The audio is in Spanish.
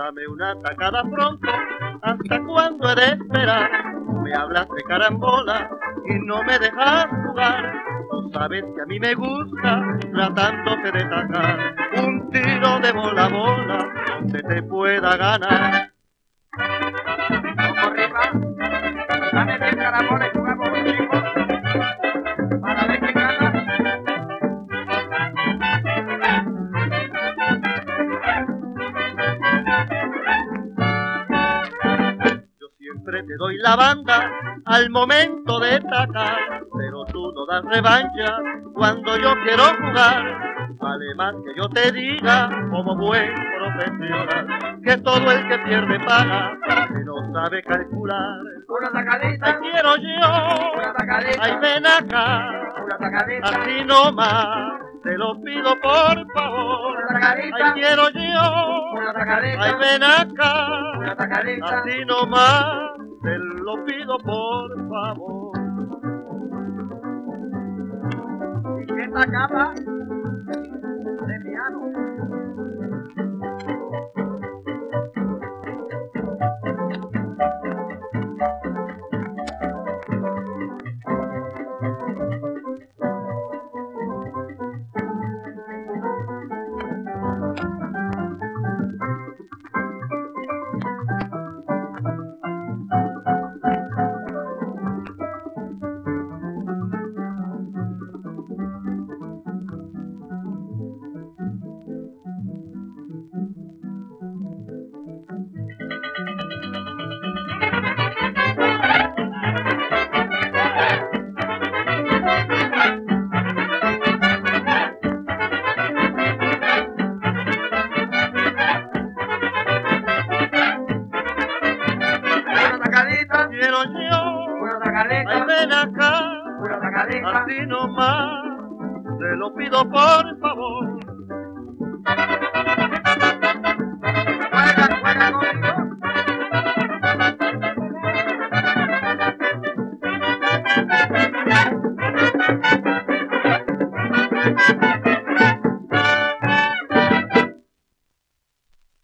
Dame una tacada pronto, ¿hasta cuándo he de esperar? Me hablas de carambola y no me dejas jugar. Tú sabes que a mí me gusta tratándote de tacar. Un tiro de bola a bola donde te pueda ganar. Como rima, dame 10 carambola y jugamos un chico para ver quién gana. Siempre te doy la banda al momento de tacar, pero tú no das revancha cuando yo quiero jugar. Vale más que yo te diga, como buen profesional, que todo el que pierde paga, que no sabe calcular. Una tacadita, Ay, quiero yo, una tacadita, ay, ven acá, una tacadita, así nomás, te lo pido por favor. una tacadita, Ay, quiero yo, una tacadita, ay, ven acá, una tacadita. así nomás, te lo pido por favor. ¿Y qué tacaba? De piano. Quiero yo, Una ay, tacadita, ven acá, una tacadita. así nomás, te lo pido por favor. Juega, juega conmigo.